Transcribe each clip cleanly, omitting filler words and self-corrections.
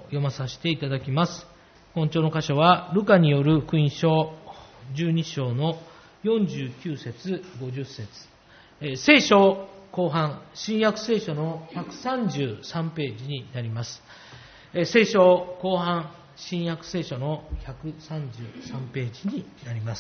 読まさせていただきます。今朝の箇所はルカによる福音書12章の49節50節、聖書後半、新約聖書の133ページになります。聖書後半、新約聖書の133ページになります。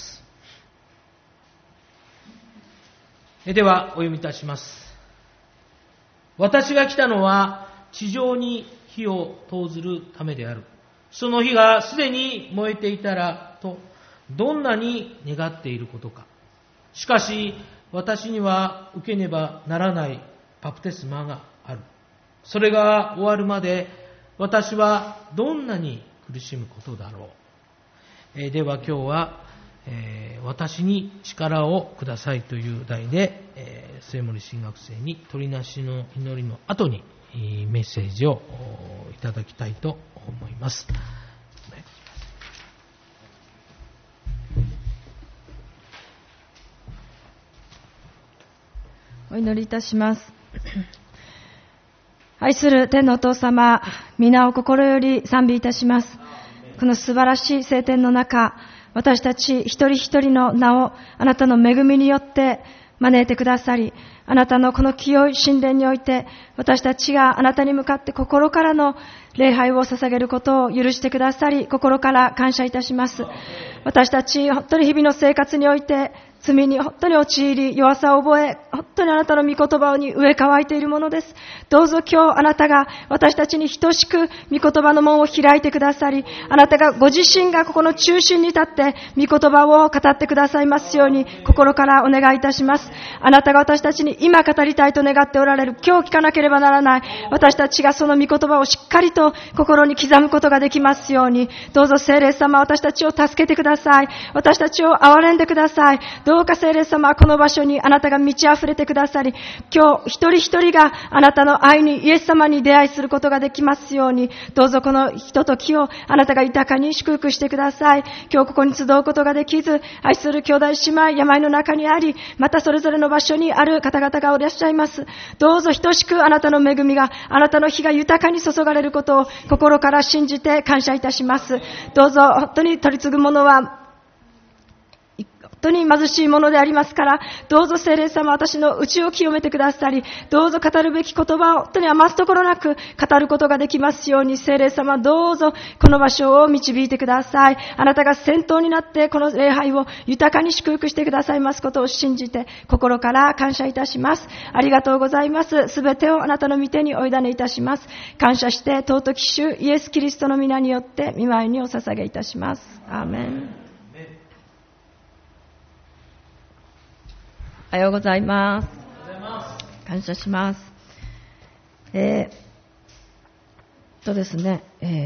ではお読みいたします。私が来たのは地上に火を投ずるためである。その火がすでに燃えていたらとどんなに願っていることか。しかし私には受けねばならないバプテスマがある。それが終わるまで私はどんなに苦しむことだろう。では今日は、私に力をくださいという題で、末森新学生に鳥なしの祈りの後にメッセージをいただきたいと思います。 お祈りいたします。愛する天のお父様、皆を心より賛美いたします。この素晴らしい聖典の中、私たち一人一人の名をあなたの恵みによって招いてくださり、あなたのこの清い神殿において私たちがあなたに向かって心からの礼拝を捧げることを許してくださり、心から感謝いたします。私たち本当に日々の生活において罪に本当に陥り、弱さを覚え、本当にあなたの御言葉に植え替えているものです。どうぞ今日あなたが私たちに等しく御言葉の門を開いてくださり、あなたがご自身がここの中心に立って御言葉を語ってくださいますように心からお願いいたします。あなたが私たちに今語りたいと願っておられる、今日聞かなければならない私たちがその御言葉をしっかりと心に刻むことができますように、どうぞ聖霊様、私たちを助けてください。私たちを憐れんでください。どうか聖霊様、この場所にあなたが満ち溢れてくださり、今日一人一人があなたの愛に、イエス様に出会いすることができますように、どうぞこのひとときをあなたが豊かに祝福してください。今日ここに集うことができず、愛する兄弟姉妹、病の中にあり、またそれぞれの場所にある方々がいらっしゃいます。どうぞ等しくあなたの恵みが、あなたの日が豊かに注がれることを心から信じて感謝いたします。どうぞ本当に取り継ぐものは本当に貧しいものでありますから、どうぞ聖霊様、私の内を清めてくださり、どうぞ語るべき言葉を本当に余すところなく語ることができますように、聖霊様、どうぞこの場所を導いてください。あなたが先頭になってこの礼拝を豊かに祝福してくださいますことを信じて心から感謝いたします。ありがとうございます。すべてをあなたの御手にお委ねいたします。感謝して尊き主イエスキリストの皆によって御前にお捧げいたします。アーメン。おはようございます。感謝します。ですね、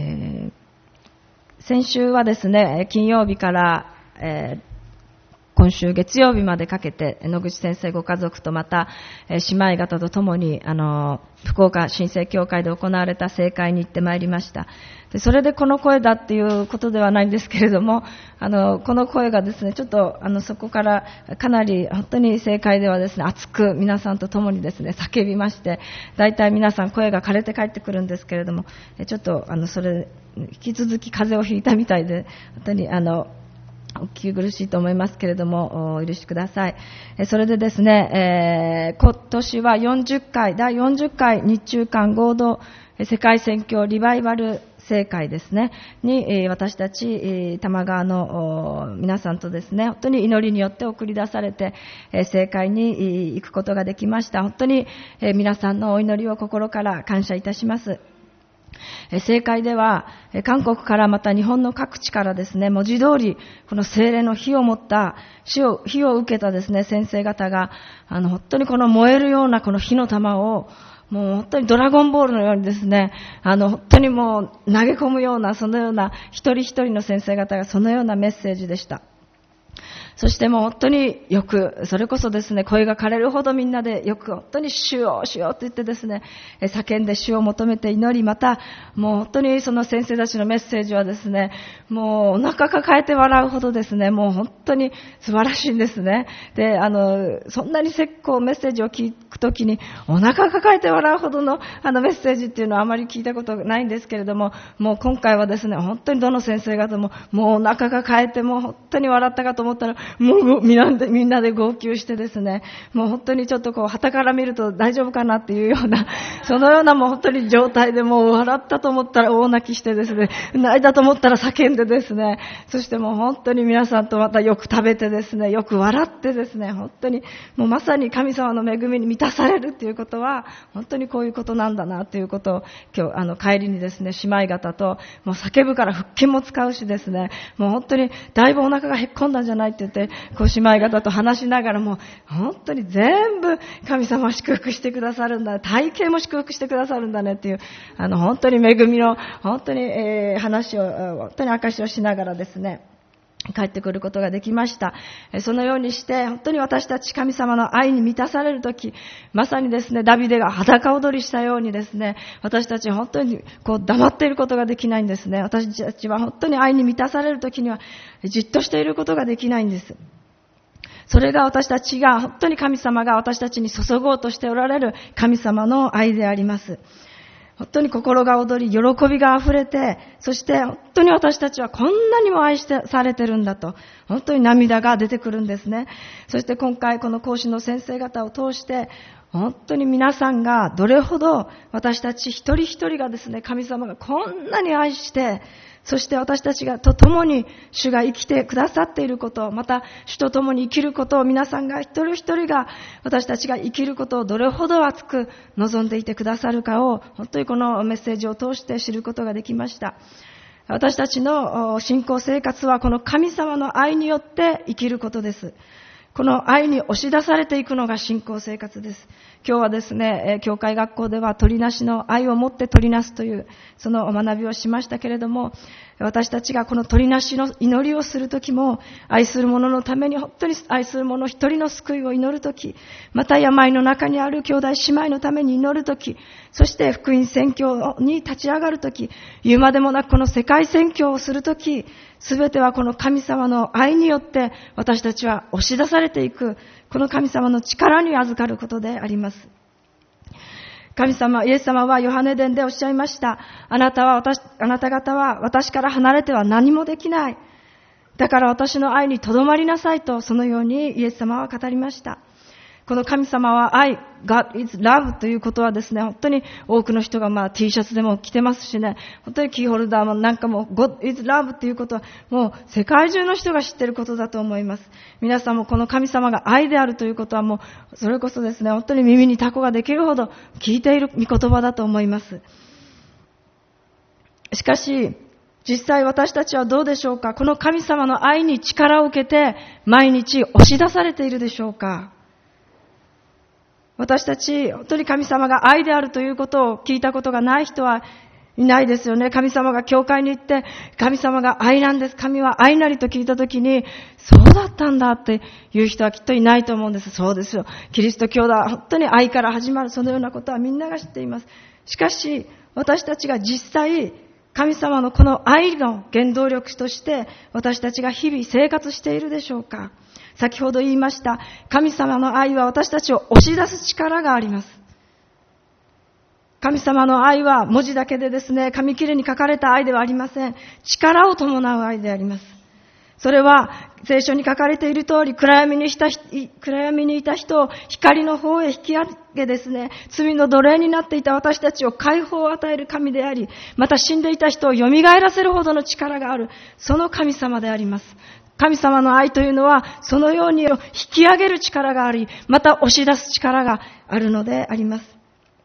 先週はですね、金曜日から、今週月曜日までかけて野口先生ご家族とまた姉妹方と共に福岡新生教会で行われた聖会に行ってまいりました。でそれでこの声だっていうことではないんですけれども、この声がですね、ちょっとそこからかなり本当に聖会ではですね、熱く皆さんと共にですね叫びまして、だいたい皆さん声が枯れて帰ってくるんですけれども、ちょっとそれ引き続き風邪をひいたみたいで、本当にお聞き苦しいと思いますけれどもお許しください。それでですね、今年は第40回日中韓合同世界宣教リバイバル聖会ですねに、私たち玉川の皆さんとですね、本当に祈りによって送り出されて聖会に行くことができました。本当に皆さんのお祈りを心から感謝いたします。聖会では韓国からまた日本の各地からですね、文字通りこの聖霊の火を持った火を受けたですね先生方が本当にこの燃えるようなこの火の玉をもう本当にドラゴンボールのようにですね、本当にもう投げ込むような、そのような一人一人の先生方がそのようなメッセージでした。 そしてもう本当によく、それこそですね、声が枯れるほどみんなでよく本当に主を主よと言ってですね、叫んで主を求めて祈り、またもう本当にその先生たちのメッセージはですね、もうお腹抱えて笑うほどですね、もう本当に素晴らしいんですね。で、そんなにメッセージを聞くときにお腹抱えて笑うほどのメッセージっていうのはあまり聞いたことないんですけれども、もう今回はですね、本当にどの先生方ももうお腹抱えてもう本当に笑ったかと思ったら、もうみんなで号泣してですね、もう本当にちょっとこう傍から見ると大丈夫かなっていうような、そのようなもう本当に状態で、もう笑ったと思ったら大泣きしてですね、泣いたと思ったら叫んでですね、そしてもう本当に皆さんとまたよく食べてですね、よく笑ってですね、本当にもうまさに神様の恵みに満たされるっていうことは本当にこういうことなんだなということを、今日帰りにですね、姉妹方ともう叫ぶから腹筋も使うしですね、もう本当にだいぶお腹がへっこんだんじゃないって言って、こう姉妹方と話しながら、もう本当に全部神様は祝福してくださるんだ、体型も祝福してくださるんだねっていう、本当に恵みの本当に、話を本当に証しをしながらですね、帰ってくることができました。そのようにして本当に私たち神様の愛に満たされるとき、まさにですね、ダビデが裸踊りしたようにですね、私たち本当にこう黙っていることができないんですね。私たちは本当に愛に満たされるときにはじっとしていることができないんです。それが私たちが本当に神様が私たちに注ごうとしておられる神様の愛であります。本当に心が躍り、喜びがあふれて、そして本当に私たちはこんなにも愛されてるんだと、本当に涙が出てくるんですね。そして今回この講師の先生方を通して、本当に皆さんがどれほど私たち一人一人がですね、神様がこんなに愛して、そして私たちがと共に主が生きてくださっていること、また主と共に生きることを、皆さんが一人一人が私たちが生きることをどれほど熱く望んでいてくださるかを、本当にこのメッセージを通して知ることができました。私たちの信仰生活はこの神様の愛によって生きることです。この愛に押し出されていくのが信仰生活です。今日はですね、教会学校では取りなしの愛を持って取りなすというその学びをしましたけれども、私たちがこの取りなしの祈りをするときも、愛する者のために本当に愛する者一人の救いを祈るとき、また病の中にある兄弟姉妹のために祈るとき、そして福音宣教に立ち上がるとき、言うまでもなくこの世界宣教をするとき、すべてはこの神様の愛によって私たちは押し出されていく、この神様の力に預かることであります。神様、イエス様はヨハネ伝でおっしゃいました。あなた方は私から離れては何もできない。だから私の愛にとどまりなさいと、そのようにイエス様は語りました。この神様は愛、God is love ということはですね、本当に多くの人がT シャツでも着てますしね、本当にキーホルダーもなんかも God is love ということはもう世界中の人が知っていることだと思います。皆さんもこの神様が愛であるということはもうそれこそですね、本当に耳にタコができるほど聞いている御言葉だと思います。しかし実際私たちはどうでしょうか。この神様の愛に力を受けて毎日押し出されているでしょうか。私たち、本当に神様が愛であるということを聞いたことがない人はいないですよね。神様が教会に行って、神様が愛なんです。神は愛なりと聞いたときに、そうだったんだっていう人はきっといないと思うんです。そうですよ。キリスト教だ。本当に愛から始まる。そのようなことはみんなが知っています。しかし、私たちが実際、神様のこの愛の原動力として、私たちが日々生活しているでしょうか。先ほど言いました、神様の愛は私たちを押し出す力があります。神様の愛は文字だけでですね、紙切れに書かれた愛ではありません。力を伴う愛であります。それは聖書に書かれている通り、暗闇にいた人を光の方へ引き上げですね、罪の奴隷になっていた私たちを解放を与える神であり、また死んでいた人を蘇らせるほどの力がある、その神様であります。神様の愛というのはそのように引き上げる力があり、また押し出す力があるのであります。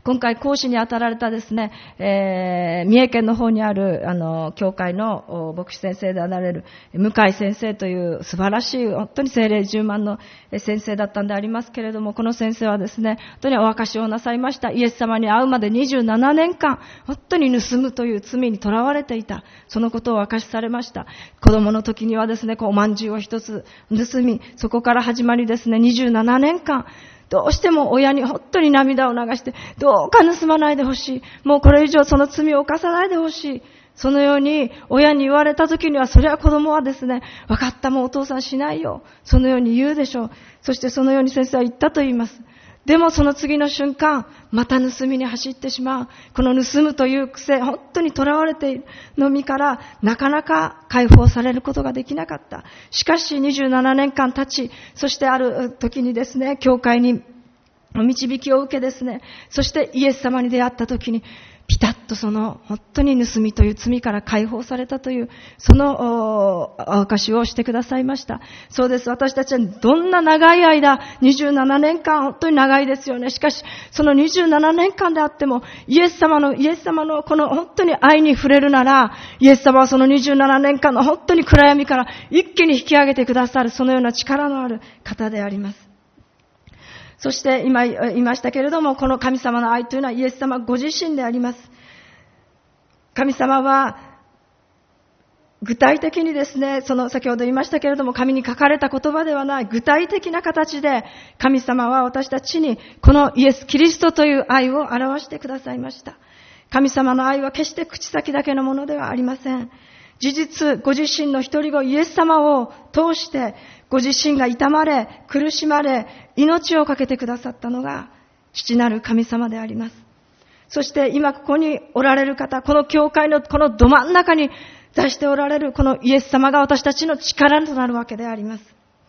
今回講師に当たられたですね、三重県の方にある教会の牧師先生であられる向井先生という素晴らしい本当に聖霊充満の先生だったんでありますけれども、この先生はですね、本当にお証しをなさいました。イエス様に会うまで27年間本当に盗むという罪にとらわれていた、そのことをお証しされました。子供の時にはですね、おまんじゅうを一つ盗み、そこから始まりですね、27年間どうしても親に本当に涙を流して、どうか盗まないでほしい。もうこれ以上その罪を犯さないでほしい。そのように親に言われた時には、それは子供はですね、分かった、もうお父さんしないよ。そのように言うでしょう。そしてそのように先生は言ったと言います。でもその次の瞬間、また盗みに走ってしまう。この盗むという癖、本当に囚われているの身からなかなか解放されることができなかった。しかし27年間経ち、そしてある時にですね、教会に導きを受けですね、そしてイエス様に出会った時に、ピタッとその本当に盗みという罪から解放されたという、その証しをしてくださいました。そうです。私たちはどんな長い間、27年間、本当に長いですよね。しかし、その27年間であっても、イエス様のこの本当に愛に触れるなら、イエス様はその27年間の本当に暗闇から一気に引き上げてくださる、そのような力のある方であります。そして今言いましたけれども、この神様の愛というのはイエス様ご自身であります。神様は具体的にですね、その先ほど言いましたけれども、紙に書かれた言葉ではない具体的な形で、神様は私たちにこのイエス・キリストという愛を表してくださいました。神様の愛は決して口先だけのものではありません。事実、ご自身の一人子イエス様を通して、ご自身が痛まれ、苦しまれ、命をかけてくださったのが父なる神様であります。そして今ここにおられる方、この教会のこのど真ん中に座しておられるこのイエス様が私たちの力となるわけであります。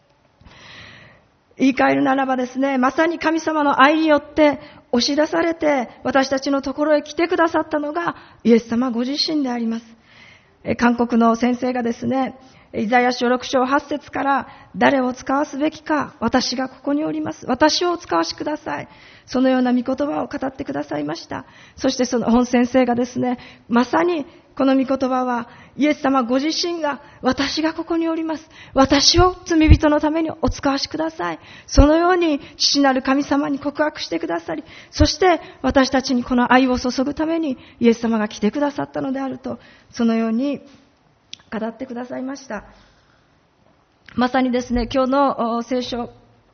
言い換えるならばですね、まさに神様の愛によって押し出されて私たちのところへ来てくださったのがイエス様ご自身であります。韓国の先生がですね、イザヤ書6章8節から誰を使わすべきか、私がここにおります。私をお使わしください。そのような御言葉を語ってくださいました。そしてその本先生がですね、まさにこの御言葉はイエス様ご自身が私がここにおります。私を罪人のためにお使わしください。そのように父なる神様に告白してくださり、そして私たちにこの愛を注ぐためにイエス様が来てくださったのであると、そのように語ってくださいました。まさにですね、今日の聖書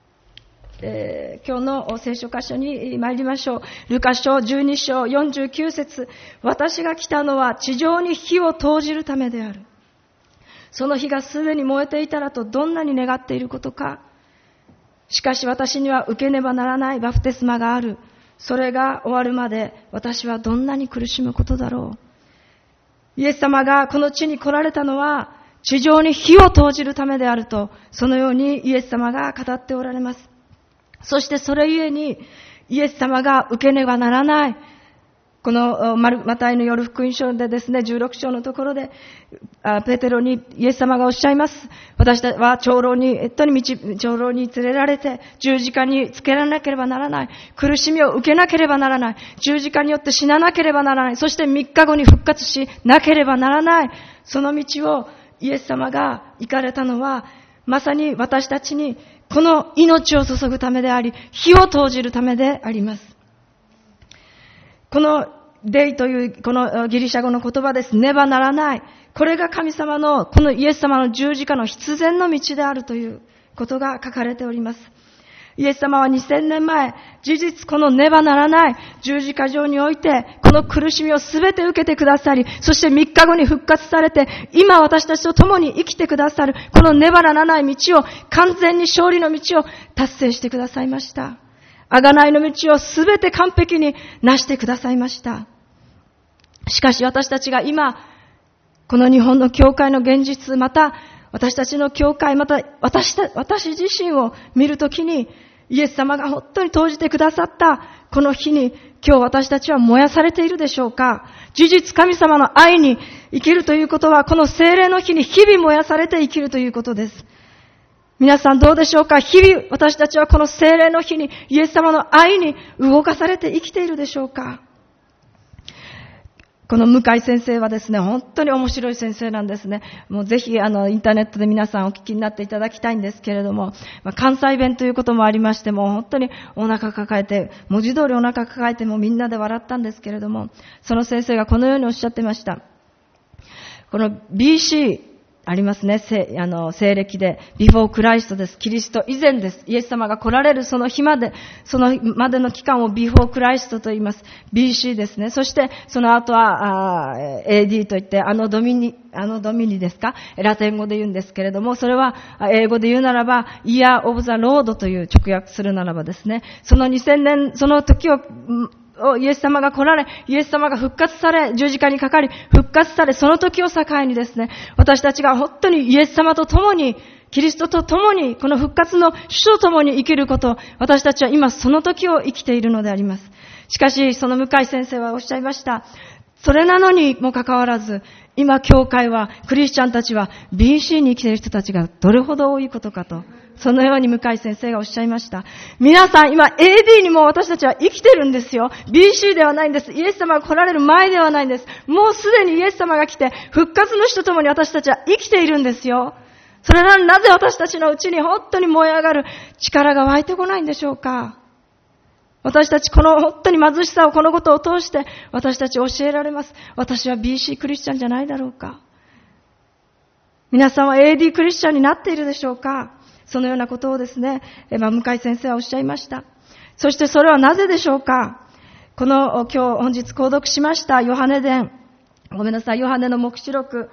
箇所に参りましょう。ルカ書12章49節、私が来たのは地上に火を投じるためである。その火がすでに燃えていたらとどんなに願っていることか。しかし私には受けねばならないバプテスマがある。それが終わるまで私はどんなに苦しむことだろう。イエス様がこの地に来られたのは地上に火を投じるためであると、そのようにイエス様が語っておられます。そしてそれゆえにイエス様が受けねばならない、このマタイの夜福音書でですね、16章のところでペテロにイエス様がおっしゃいます。私たちは長老に連れられて十字架につけられなければならない、苦しみを受けなければならない、十字架によって死ななければならない、そして3日後に復活しなければならない、その道をイエス様が行かれたのは、まさに私たちにこの命を注ぐためであり、火を投じるためであります。このデイというこのギリシャ語の言葉です。ねばならない。これが神様の、このイエス様の十字架の必然の道であるということが書かれております。イエス様は2000年前、事実このねばならない十字架上において、この苦しみをすべて受けてくださり、そして3日後に復活されて、今私たちと共に生きてくださる、このねばならない道を、完全に勝利の道を達成してくださいました。贖いの道をすべて完璧に成してくださいました。しかし私たちが今、この日本の教会の現実、また私たちの教会、また私自身を見るときに、イエス様が本当に投じてくださったこの日に、今日私たちは燃やされているでしょうか。事実神様の愛に生きるということは、この聖霊の日に日々燃やされて生きるということです。 皆さんどうでしょうか？日々私たちはこの聖霊の日にイエス様の愛に動かされて生きているでしょうか？この向井先生はですね、本当に面白い先生なんですね。もうぜひインターネットで皆さんお聞きになっていただきたいんですけれども、関西弁ということもありまして、もう本当にお腹抱えて、文字通りお腹抱えてもうみんなで笑ったんですけれども、その先生がこのようにおっしゃってました。この BC、ありますね。西暦で、ビフォークライストです。キリスト以前です。イエス様が来られるその日まで、そのまでの期間をビフォークライストと言います。BC ですね。そして、その後は、AD といって、ドミニですか？ラテン語で言うんですけれども、それは、英語で言うならば、Year of the Lord という直訳するならばですね、その2000年、その時を、イエス様が来られ、イエス様が復活され、十字架にかかり、復活され、その時を境にですね、私たちが本当にイエス様と共に、キリストと共に、この復活の主と共に生きること、私たちは今その時を生きているのであります。しかし、その向井先生はおっしゃいました。それなのにもかかわらず、今教会は、クリスチャンたちは BC に生きている人たちがどれほど多いことかと。そのように向井先生がおっしゃいました。皆さん今 AD にも私たちは生きてるんですよ。BC ではないんです。イエス様が来られる前ではないんです。もうすでにイエス様が来て復活の主と共に私たちは生きているんですよ。それなのになぜ私たちのうちに本当に燃え上がる力が湧いてこないんでしょうか。私たちこの本当に貧しさをこのことを通して私たち教えられます。私は BC クリスチャンじゃないだろうか。皆さんは AD クリスチャンになっているでしょうか。そのようなことをですね、向井先生はおっしゃいました。そしてそれはなぜでしょうか。この本日購読しましたヨハネ伝、ヨハネの黙示録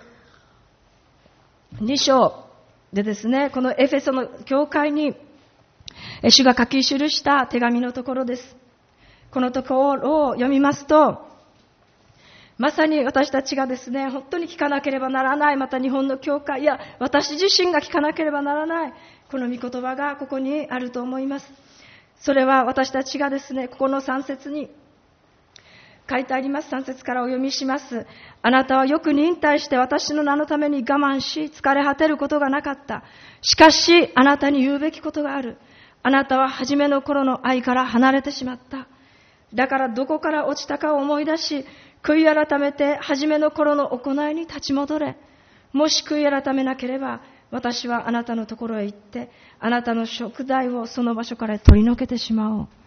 2章でですね、このエフェソの教会に主が書き記した手紙のところです。このところを読みますと、まさに私たちがですね、本当に聞かなければならない、また日本の教会や私自身が聞かなければならない、この御言葉がここにあると思います。それは私たちがですね、ここの3節に書いてあります。3節からお読みします。あなたはよく忍耐して私の名のために我慢し、疲れ果てることがなかった。しかし、あなたに言うべきことがある。あなたは初めの頃の愛から離れてしまった。だからどこから落ちたかを思い出し、悔い改めて初めの頃の行いに立ち戻れ。もし悔い改めなければ、私はあなたのところへ行って、あなたの食材をその場所から取り除けてしまおう。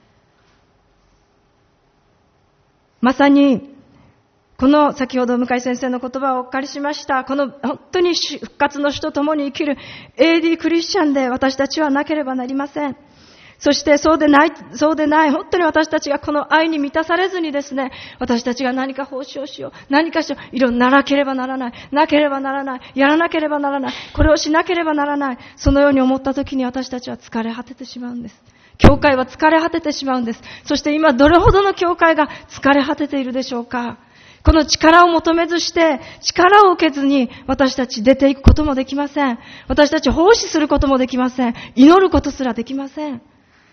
まさに、この先ほど向井先生の言葉をお借りしました。この本当に復活の主と共に生きる AD クリスチャンで私たちはなければなりません。そしてそうでない、本当に私たちがこの愛に満たされずにですね、私たちが何か奉仕をしよう、何かしよう、いろんななければならない、やらなければならない、これをしなければならない、そのように思った時に私たちは疲れ果ててしまうんです。教会は疲れ果ててしまうんです。そして今どれほどの教会が疲れ果てているでしょうか。この力を求めずして、力を受けずに私たち出ていくこともできません。私たち奉仕することもできません。祈ることすらできません。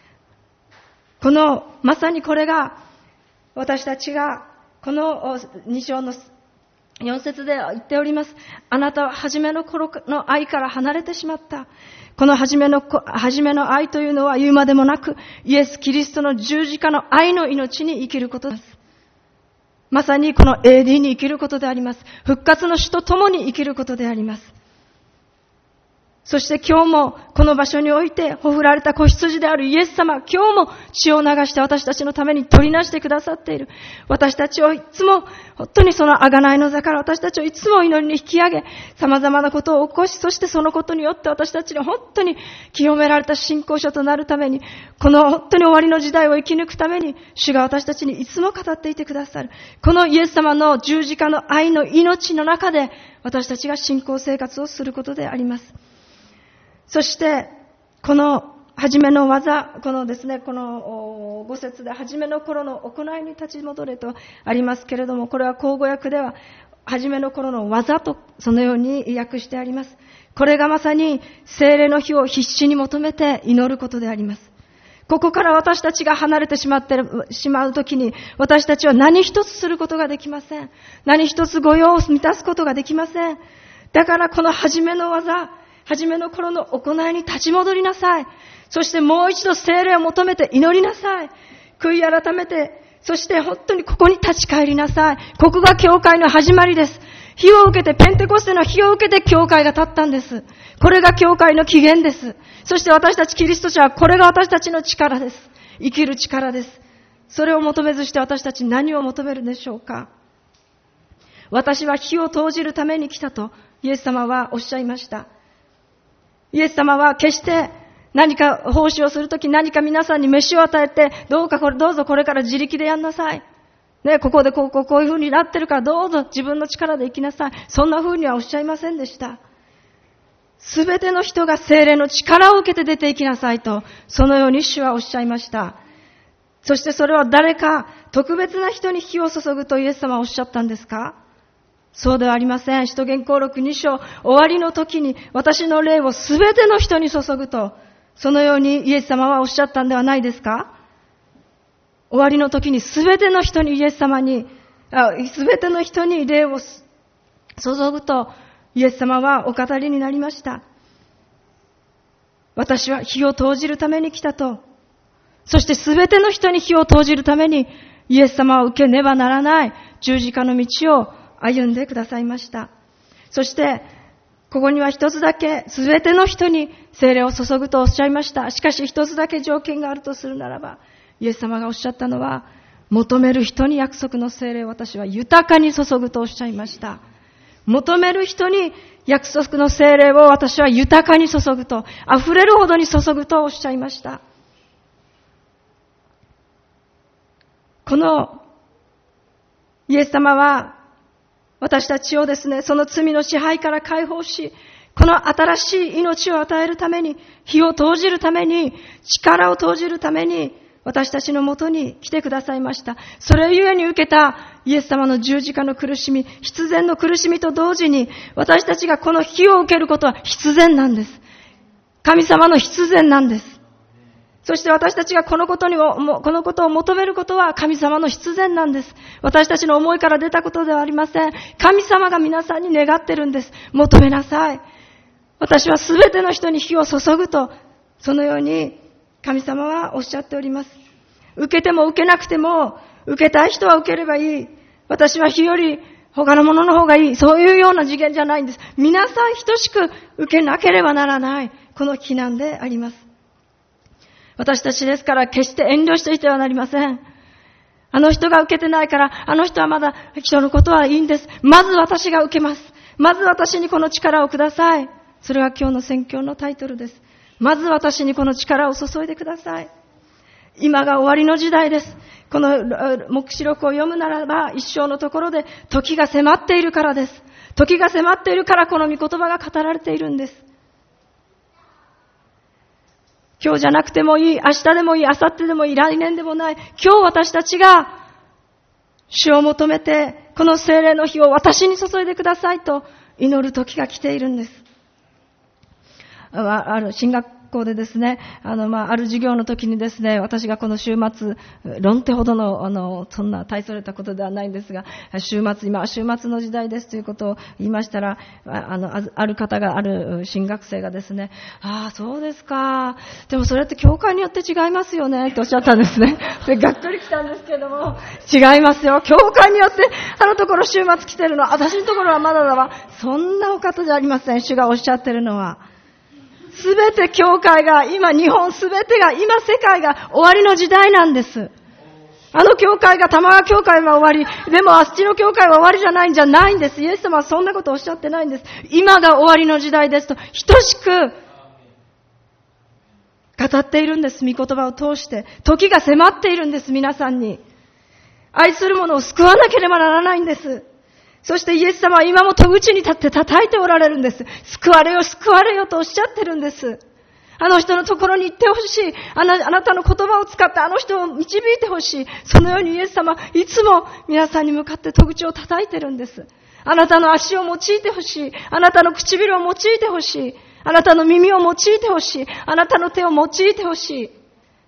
まさにこれが、私たちが、この2章の4節で言っております。あなたは初めの頃の愛から離れてしまった。この初めの愛というのは言うまでもなく、イエス・キリストの十字架の愛の命に生きることです。まさにこの AD に生きることであります。復活の主と共に生きることであります。そして今日もこの場所においてほふられた子羊であるイエス様、今日も血を流して私たちのために取りなしてくださっている。私たちをいつも本当にその贖いの座から私たちをいつも祈りに引き上げ、様々なことを起こし、そしてそのことによって私たちに本当に清められた信仰者となるために、この本当に終わりの時代を生き抜くために、主が私たちにいつも語っていてくださる。このイエス様の十字架の愛の命の中で私たちが信仰生活をすることであります。そして、この初めの技、この5節で初めの頃の行いに立ち戻れとありますけれども、これは口語訳では初めの頃の技とそのように訳してあります。これがまさに聖霊の日を必死に求めて祈ることであります。ここから私たちが離れてしまうときに、私たちは何一つすることができません。何一つ御用を満たすことができません。だからこの初めの技、 初めの頃の行いに立ち戻りなさい。そしてもう一度聖霊を求めて祈りなさい。悔い改めて、そして本当にここに立ち返りなさい。ここが教会の始まりです。火を受けて、ペンテコステの火を受けて教会が立ったんです。これが教会の起源です。そして私たちキリスト者はこれが私たちの力です。生きる力です。それを求めずして私たち何を求めるでしょうか。私は火を投じるために来たとイエス様はおっしゃいました。イエス様は決して何か奉仕をするとき、何か皆さんに飯を与えて、どうぞこれから自力でやんなさい。ね、ここでこういう風になってるからどうぞ自分の力で生きなさい。そんな風にはおっしゃいませんでした。すべての人が聖霊の力を受けて出て行きなさいと、そのように主はおっしゃいました。そしてそれは誰か特別な人に火を注ぐとイエス様はおっしゃったんですか？そうではありません。使徒言行録2章終わりの時に私の霊をすべての人に注ぐと、そのようにイエス様はおっしゃったんではないですか？終わりの時にすべての人にすべての人に霊を注ぐとイエス様はお語りになりました。私は火を投じるために来たと。そしてすべての人に火を投じるためにイエス様は受けねばならない十字架の道を歩んでくださいました。そしてここには一つだけすべての人に聖霊を注ぐとおっしゃいました。しかし一つだけ条件があるとするならば、イエス様がおっしゃったのは、求める人に約束の聖霊を私は豊かに注ぐとおっしゃいました。求める人に約束の聖霊を私は豊かに注ぐと、溢れるほどに注ぐとおっしゃいました。このイエス様は私たちをですね、その罪の支配から解放し、この新しい命を与えるために、火を投じるために、力を投じるために、私たちのもとに来てくださいました。それゆえに受けたイエス様の十字架の苦しみ、必然の苦しみと同時に、私たちがこの火を受けることは必然なんです。神様の必然なんです。そして私たちがこのことを求めることは神様の必然なんです。私たちの思いから出たことではありません。神様が皆さんに願ってるんです。求めなさい。私はすべての人に火を注ぐと、そのように神様はおっしゃっております。受けても受けなくても、受けたい人は受ければいい。私は火より他のものの方がいい。そういうような次元じゃないんです。皆さん等しく受けなければならない。この避難であります。私たちですから決して遠慮していてはなりません。あの人が受けてないから、あの人はまだ人のことはいいんです。まず私が受けます。まず私にこの力をください。それが今日の宣教のタイトルです。まず私にこの力を注いでください。今が終わりの時代です。この黙示録を読むならば一生のところで時が迫っているからです。時が迫っているからこの御言葉が語られているんです。今日じゃなくてもいい、明日でもいい、明後日でもいい、来年でもない。今日私たちが主を求めて、この聖霊の火を私に注いでくださいと祈る時が来ているんです。ある進学校でですね、ある授業の時にですね、私がこの週末、論点ほどの、そんな大それたことではないんですが、今は週末の時代ですということを言いましたら、ある方が、ある新学生がですね、ああ、そうですか。でもそれって教会によって違いますよね、とおっしゃったんですね。で、がっくり来たんですけども、違いますよ。教会によって、あのところ週末来てるの、私のところはまだだわ。そんなお方じゃありません。主がおっしゃってるのは。すべて教会が、今日本すべてが、今世界が終わりの時代なんです。あの教会が、玉川教会は終わり、でもあっちの教会は終わりじゃないんじゃないんです。イエス様はそんなことをおっしゃってないんです。今が終わりの時代ですと、等しく語っているんです。御言葉を通して。時が迫っているんです、皆さんに。愛する者を救わなければならないんです。そしてイエス様は今も戸口に立って叩いておられるんです。救われよ、救われよとおっしゃってるんです。あの人のところに行ってほしい。あなたの言葉を使ってあの人を導いてほしい。そのようにイエス様いつも皆さんに向かって戸口を叩いてるんです。あなたの足を用いてほしい。あなたの唇を用いてほしい。あなたの耳を用いてほしい。あなたの手を用いてほしい。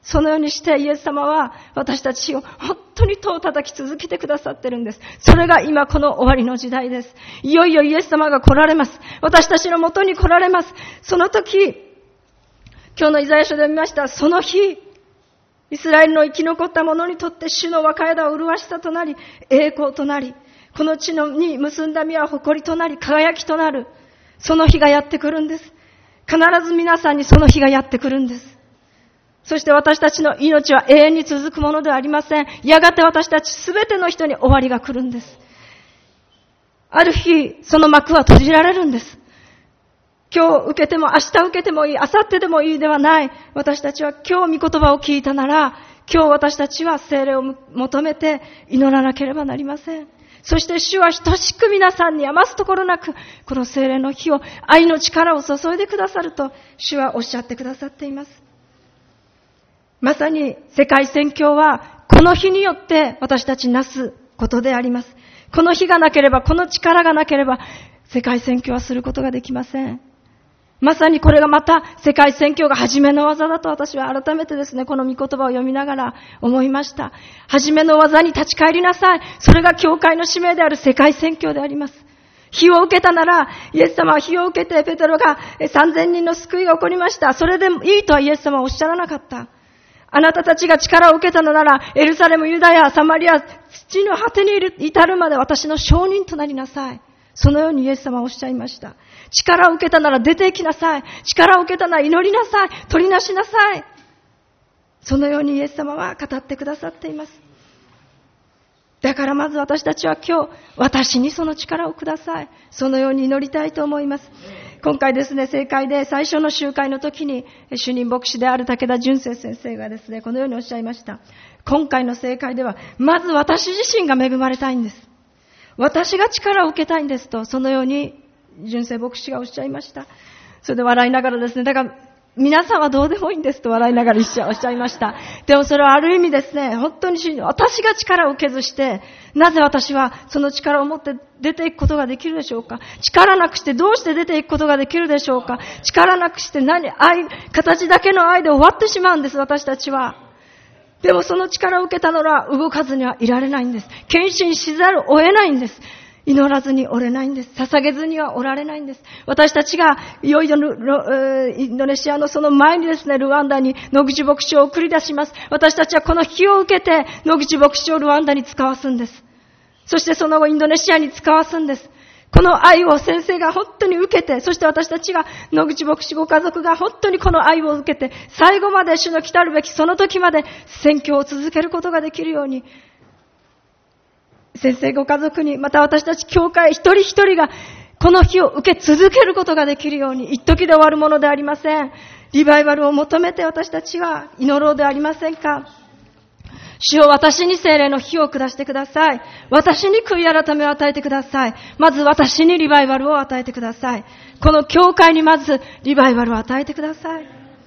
そのようにしてイエス様は私たちを本当に戸を叩き続けてくださってるんです。それが今この終わりの時代です。いよいよイエス様が来られます。私たちのもとに来られます。その時、今日のイザヤ書で見ました、その日、イスラエルの生き残った者にとって主の若枝は麗しさとなり、栄光となり、この地に結んだ実は誇りとなり、輝きとなる。その日がやってくるんです。必ず皆さんにその日がやってくるんです。そして私たちの命は永遠に続くものではありません。やがて私たちすべての人に終わりが来るんです。ある日、その幕は閉じられるんです。今日受けても明日受けてもいい、明後日でもいいではない。私たちは今日御言葉を聞いたなら、今日私たちは聖霊を求めて祈らなければなりません。そして主は等しく皆さんに余すところなく、この聖霊の火を、愛の力を注いでくださると、主はおっしゃってくださっています。まさに世界宣教はこの日によって私たちなすことであります。この日がなければ、この力がなければ世界宣教はすることができません。まさにこれがまた世界宣教が初めの技だと私は改めてですね、この御言葉を読みながら思いました。初めの技に立ち返りなさい。それが教会の使命である世界宣教であります。火を受けたなら、イエス様は火を受けてペテロが3000人の救いが起こりました。それでもいいとはイエス様はおっしゃらなかった。あなたたちが力を受けたのなら、エルサレム、ユダヤ、サマリア、地の果てに至るまで私の証人となりなさい。そのようにイエス様はおっしゃいました。力を受けたなら出て行きなさい。力を受けたなら祈りなさい。取りなしなさい。そのようにイエス様は語ってくださっています。だからまず私たちは今日、私にその力をください。そのように祈りたいと思います。今回ですね、聖会で最初の集会の時に、主任牧師である武田純正先生がですね、このようにおっしゃいました。今回の聖会では、まず私自身が恵まれたいんです。私が力を受けたいんですと、そのように純正牧師がおっしゃいました。それで笑いながらですね、だから皆さんはどうでもいいんですと笑いながらおっしゃいました。でもそれはある意味ですね、本当に私が力を受けずして、なぜ私はその力を持って出ていくことができるでしょうか。力なくしてどうして出ていくことができるでしょうか。力なくして形だけの愛で終わってしまうんです、私たちは。でもその力を受けたのは動かずにはいられないんです。献身しざるを得ないんです。祈らずにおれないんです。捧げずにはおられないんです。私たちがいよいよインドネシアのその前にですね、ルワンダに野口牧師を送り出します。私たちはこの火を受けて野口牧師をルワンダに使わすんです。そしてその後インドネシアに使わすんです。この愛を先生が本当に受けて、そして私たちが野口牧師ご家族が本当にこの愛を受けて、最後まで主の来たるべきその時まで宣教を続けることができるように、先生ご家族に、また私たち教会一人一人がこの日を受け続けることができるように、一時で終わるものでありません。リバイバルを求めて私たちは祈ろうではありませんか。主よ、私に聖霊の火を下してください。私に悔い改めを与えてください。まず私にリバイバルを与えてください。この教会にまずリバイバルを与えてください。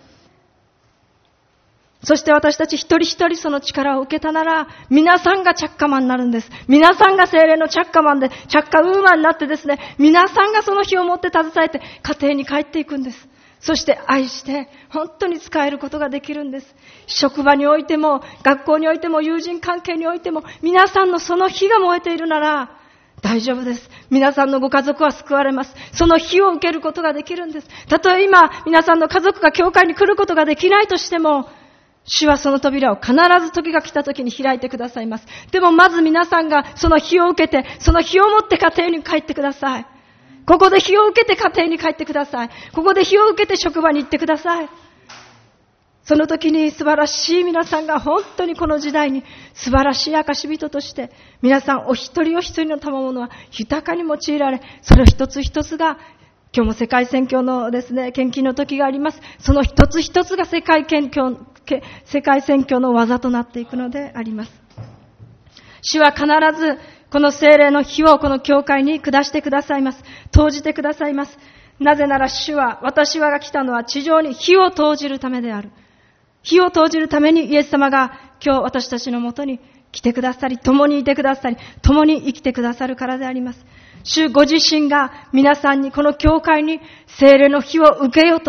そして私たち一人一人その力を受けたなら、皆さんがチャッカマンになるんです。皆さんが聖霊のチャッカマンで、チャッカウーマンになってですね、皆さんがその火を持って携えて家庭に帰っていくんです。そして愛して本当に使えることができるんです。職場においても、学校においても、友人関係においても、皆さんのその火が燃えているなら大丈夫です。皆さんのご家族は救われます。その火を受けることができるんです。たとえ今皆さんの家族が教会に来ることができないとしても、主はその扉を必ず時が来た時に開いてくださいます。でもまず皆さんがその火を受けて、その火を持って家庭に帰ってください。ここで火を受けて家庭に帰ってください。ここで火を受けて職場に行ってください。その時に素晴らしい皆さんが本当にこの時代に素晴らしい証人として、皆さんお一人お一人の賜物は豊かに用いられ、それ一つ一つが今日も世界宣教のですね、献金の時があります。その一つ一つが世界宣教の技となっていくのであります。主は必ずこの聖霊の火をこの教会に下してくださいます。投じてくださいます。なぜなら主は、私はが来たのは地上に火を投じるためである。火を投じるためにイエス様が今日私たちのもとに来てくださり、共にいてくださり、共に生きてくださるからであります。主ご自身が皆さんにこの教会に聖霊の火を受けようと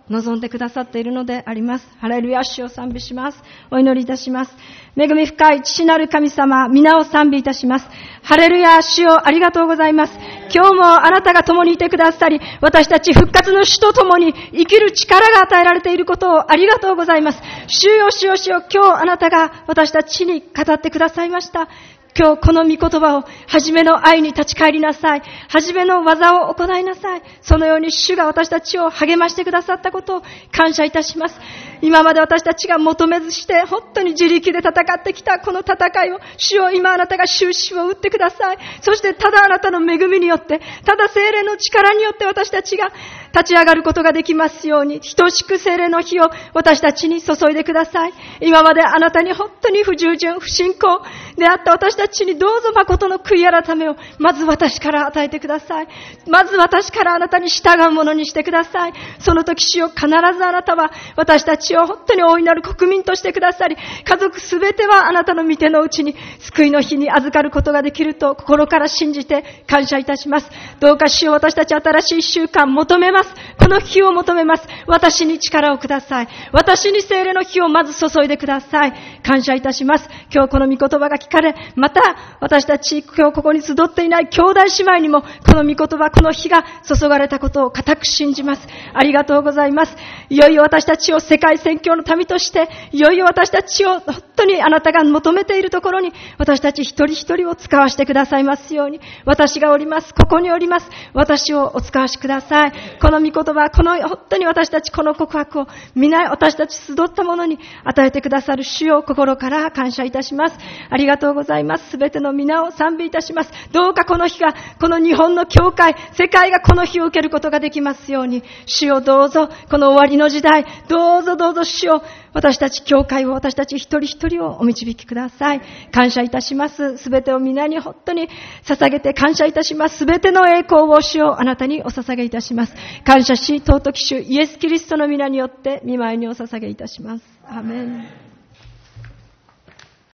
望んでくださっているのであります。ハレルヤ、主を賛美します。お祈りいたします。恵み深い父なる神様、皆を賛美いたします。ハレルヤ、主をありがとうございます。今日もあなたが共にいてくださり、私たち復活の主と共に生きる力が与えられていることをありがとうございます。主よ、主よ、主よ、今日あなたが私たちに語ってくださいました。今日この御言葉を、はじめの愛に立ち返りなさい。はじめの技を行いなさい。そのように主が私たちを励ましてくださったことを感謝いたします。今まで私たちが求めずして本当に自力で戦ってきたこの戦いを、主よ、今あなたが終止を打ってください。そしてただあなたの恵みによって、ただ聖霊の力によって私たちが立ち上がることができますように、等しく聖霊の火を私たちに注いでください。今まであなたに本当に不従順、不信仰であった私たちにどうぞ誠の悔い改めをまず私から与えてください。まず私からあなたに従うものにしてください。その時主よ、必ずあなたは私たちを本当に大いなる国民としてくださり、家族すべてはあなたの御手のうちに救いの日に預かることができると心から信じて感謝いたします。どうか主よ、私たち新しい習慣求めます。この火を求めます。私に力をください。私に聖霊の火をまず注いでください。感謝いたします。今日この御言葉が聞かれ、また私たち今日ここに集っていない兄弟姉妹にもこの御言葉、この火が注がれたことを固く信じます。ありがとうございます。いよいよ私たちを世界宣教の民として、いよいよ私たちを本当にあなたが求めているところに私たち一人一人を使わせてくださいますように。私がおります。ここにおります。私をお使わしください。この御言葉、この本当に私たちこの告白を皆私たち集ったものに与えてくださる主を心から感謝いたします。ありがとうございます。すべての皆を賛美いたします。どうかこの日が、この日本の教会、世界がこの日を受けることができますように。主をどうぞ、この終わりの時代、どうぞどうぞ主を、私たち教会を、私たち一人一人をお導きください。感謝いたします。すべてを皆に本当に捧げて感謝いたします。すべての栄光を主をあなたにお捧げいたします。感謝し、尊き主イエス・キリストの皆によって御前にお捧げいたします。アーメン。